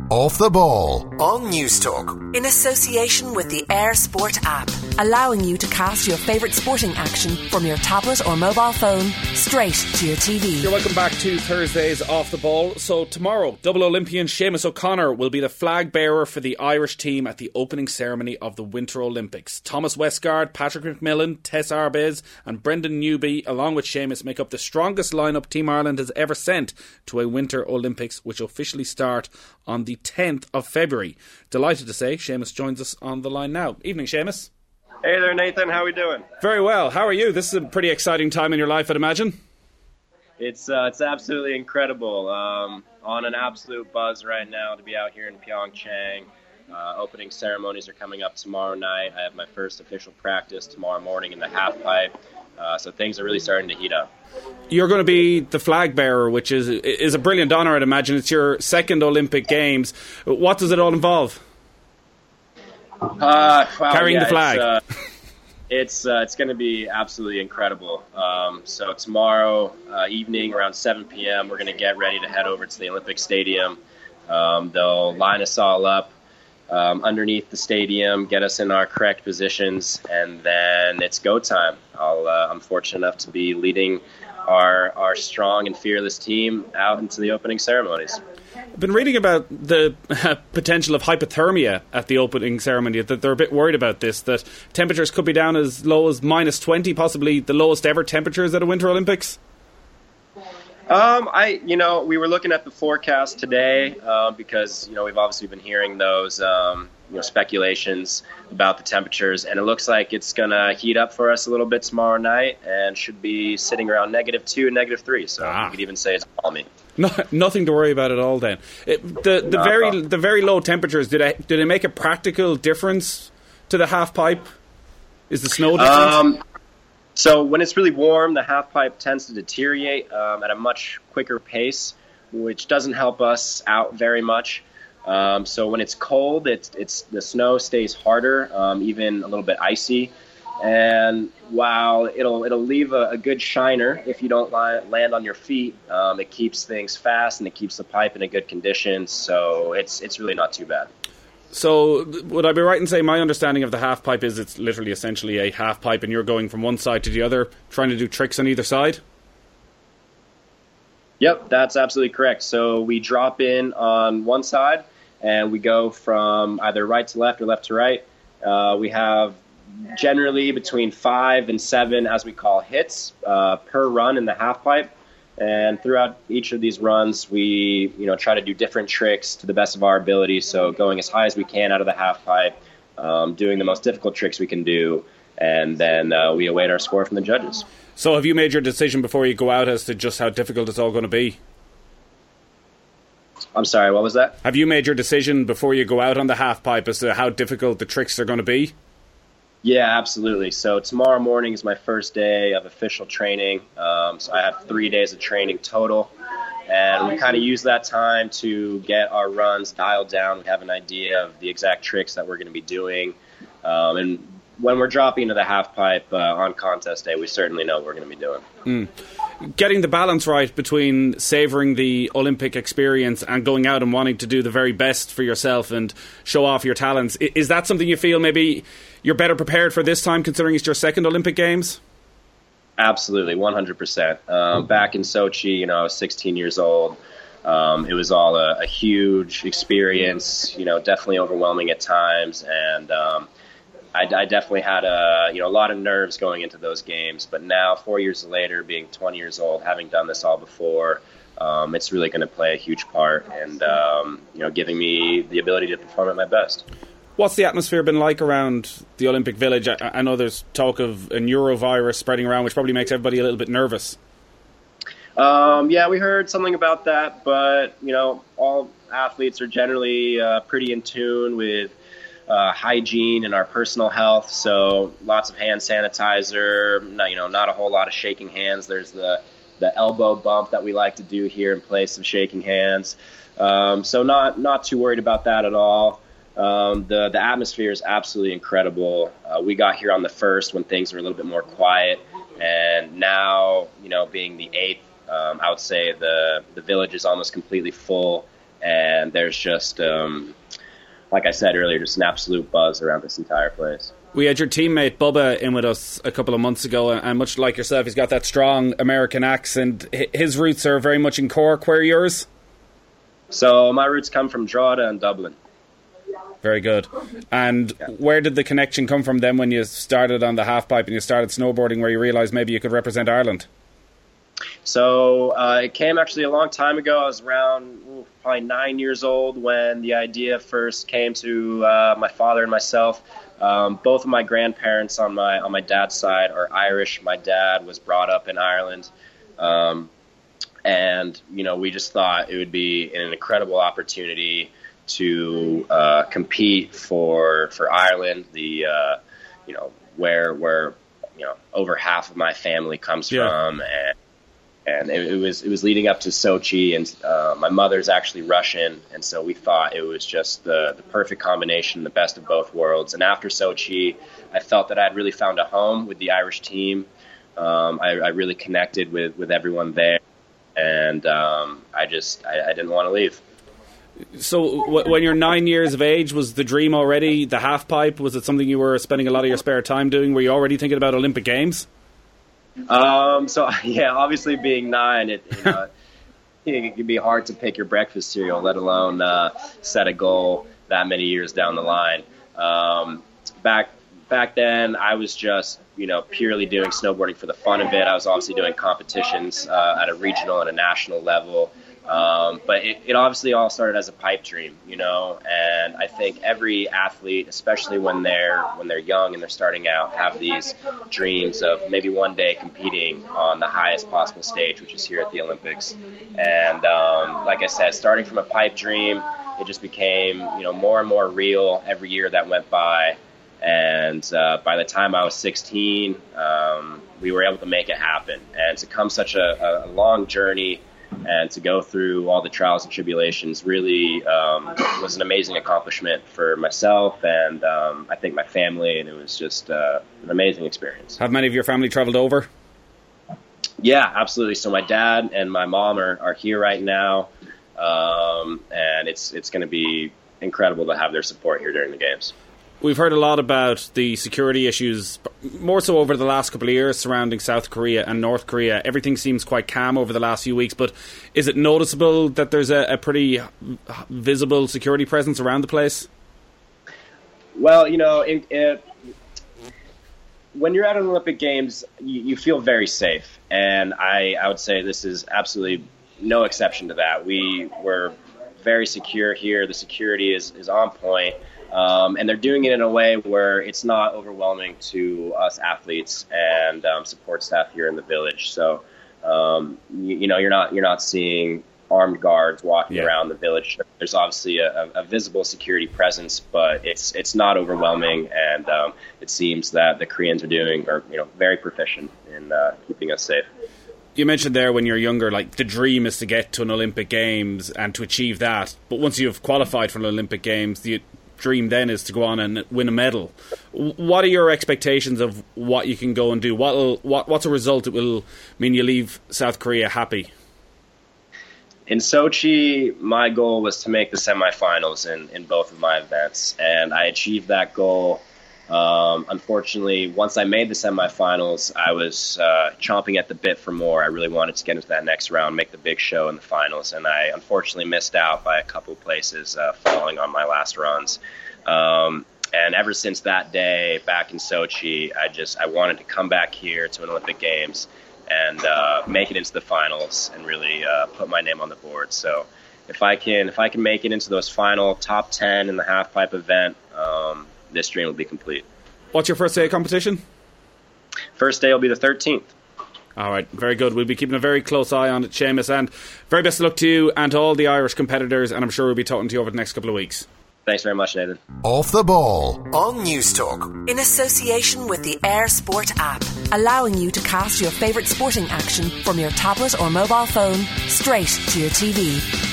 Off the Ball on News Talk. In association with the Air Sport app, allowing you to cast your favourite sporting action from your tablet or mobile phone straight to your TV. You're welcome back to Thursday's Off the Ball. So tomorrow, double Olympian Seamus O'Connor will be the flag bearer for the Irish team at the opening ceremony of the Winter Olympics. Thomas Westgard, Patrick McMillan, Tess Arbez and Brendan Newby, along with Seamus, make up the strongest lineup Team Ireland has ever sent to a Winter Olympics, which officially start on the 10th of February. Delighted to say Seamus joins us on the line now. Evening, Seamus. Hey there, Nathan. How are we doing? Very well. How are you? This is a pretty exciting time in your life, I'd imagine. It's absolutely incredible. On an absolute buzz right now to be out here in Pyeongchang. Opening ceremonies are coming up tomorrow night. I have my first official practice tomorrow morning in the half pipe. So things are really starting to heat up. You're going to be the flag bearer, which is a brilliant honour, I'd imagine. It's your second Olympic Games. What does it all involve? Carrying the flag. It's going to be absolutely incredible. So tomorrow evening around 7 p.m. we're going to get ready to head over to the Olympic Stadium. They'll line us all up underneath the stadium, get us in our correct positions, and then it's go time. I'm fortunate enough to be leading our strong and fearless team out into the opening ceremonies. I've been reading about the potential of hypothermia at the opening ceremony, that they're a bit worried about this, that temperatures could be down as low as minus 20, possibly the lowest ever temperatures at a Winter Olympics. We were looking at the forecast today because, we've obviously been hearing those, speculations about the temperatures, and it looks like it's going to heat up for us a little bit tomorrow night and should be sitting around -2 and -3. So you could even say it's balmy. No, nothing to worry about at all then. The very low temperatures, do they make a practical difference to the half pipe? Is the snow different? So when it's really warm, the half pipe tends to deteriorate at a much quicker pace, which doesn't help us out very much. So when it's cold, it's the snow stays harder, even a little bit icy. And while it'll leave a good shiner if you don't land on your feet, it keeps things fast and it keeps the pipe in a good condition. So it's really not too bad. So would I be right in saying my understanding of the half pipe is it's literally essentially a half pipe and you're going from one side to the other, trying to do tricks on either side? Yep, that's absolutely correct. So we drop in on one side and we go from either right to left or left to right. We have generally between 5 and 7, as we call hits, per run in the half pipe. And throughout each of these runs, we try to do different tricks to the best of our ability. So going as high as we can out of the half pipe, doing the most difficult tricks we can do, and then we await our score from the judges. So have you made your decision before you go out as to just how difficult it's all going to be? I'm sorry, what was that? Have you made your decision before you go out on the half pipe as to how difficult the tricks are going to be? Yeah, absolutely. So tomorrow morning is my first day of official training. So I have 3 days of training total. And we kind of use that time to get our runs dialed down. We have an idea of the exact tricks that we're going to be doing. And when we're dropping into the half pipe on contest day, we certainly know what we're going to be doing. Getting the balance right between savouring the Olympic experience and going out and wanting to do the very best for yourself and show off your talents, is that something you feel maybe you're better prepared for this time, considering it's your second Olympic Games? Absolutely, 100%. Back in Sochi, I was 16 years old. It was all a huge experience, definitely overwhelming at times, and I definitely had a lot of nerves going into those games. But now, 4 years later, being 20 years old, having done this all before, it's really going to play a huge part, and giving me the ability to perform at my best. What's the atmosphere been like around the Olympic Village? I know there's talk of a neurovirus spreading around, which probably makes everybody a little bit nervous. Yeah, we heard something about that, but, all athletes are generally pretty in tune with hygiene and our personal health. So lots of hand sanitizer, not a whole lot of shaking hands. There's the elbow bump that we like to do here in place of shaking hands. So not too worried about that at all. The atmosphere is absolutely incredible. We got here on the 1st when things were a little bit more quiet, and now, being the 8th, I would say the village is almost completely full, and there's just, like I said earlier, just an absolute buzz around this entire place. We had your teammate Bubba in with us a couple of months ago, and much like yourself, he's got that strong American accent. His roots are very much in Cork. Where are yours? So my roots come from Drogheda and Dublin. Very good. And where did the connection come from then when you started on the halfpipe and you started snowboarding, where you realised maybe you could represent Ireland? So it came actually a long time ago. I was around probably 9 years old when the idea first came to my father and myself. Both of my grandparents on my dad's side are Irish. My dad was brought up in Ireland. And, we just thought it would be an incredible opportunity to compete for Ireland, where over half of my family comes from, and it was leading up to Sochi, and my mother's actually Russian, and so we thought it was just the perfect combination, the best of both worlds. And after Sochi, I felt that I'd really found a home with the Irish team. I really connected with everyone there, and I didn't want to leave. So when you're 9 years of age, was the dream already the half-pipe? Was it something you were spending a lot of your spare time doing? Were you already thinking about Olympic Games? Obviously being 9, it can be hard to pick your breakfast cereal, let alone set a goal that many years down the line. Back then, I was just purely doing snowboarding for the fun of it. I was obviously doing competitions at a regional and a national level. But it obviously all started as a pipe dream, and I think every athlete, especially when they're young and they're starting out, have these dreams of maybe one day competing on the highest possible stage, which is here at the Olympics. And like I said, starting from a pipe dream, it just became, more and more real every year that went by. And by the time I was 16, we were able to make it happen. And to come such a long journey and to go through all the trials and tribulations really was an amazing accomplishment for myself and I think my family, and it was just an amazing experience. Have many of your family travelled over? Yeah, absolutely. So my dad and my mom are here right now, and it's going to be incredible to have their support here during the games. We've heard a lot about the security issues, more so over the last couple of years, surrounding South Korea and North Korea. Everything seems quite calm over the last few weeks, but is it noticeable that there's a pretty visible security presence around the place? Well, when you're at an Olympic Games, you feel very safe, and I would say this is absolutely no exception to that. We were very secure here. The security is on point. And they're doing it in a way where it's not overwhelming to us athletes and support staff here in the village. So, you're not seeing armed guards walking around the village. There's obviously a visible security presence, but it's not overwhelming. And it seems that the Koreans are very proficient in keeping us safe. You mentioned there when you're younger, like the dream is to get to an Olympic Games and to achieve that. But once you've qualified for an Olympic Games, the dream then is to go on and win a medal. What are your expectations of what you can go and do? What's a result that will mean you leave South Korea happy? In Sochi, my goal was to make the semifinals in both of my events, and I achieved that goal. Unfortunately, once I made the semifinals, I was chomping at the bit for more. I really wanted to get into that next round, make the big show in the finals, and I unfortunately missed out by a couple of places falling on my last runs. And ever since that day back in Sochi, I wanted to come back here to an Olympic Games and make it into the finals and really put my name on the board. So if I can make it into those final top 10 in the half-pipe event, this dream will be complete. What's your first day of competition? First day will be the 13th. All right, very good. We'll be keeping a very close eye on it, Seamus, and very best of luck to you and to all the Irish competitors, and I'm sure we'll be talking to you over the next couple of weeks. Thanks very much, Nathan. Off the Ball on News Talk. In association with the Air Sport app, allowing you to cast your favourite sporting action from your tablet or mobile phone straight to your TV.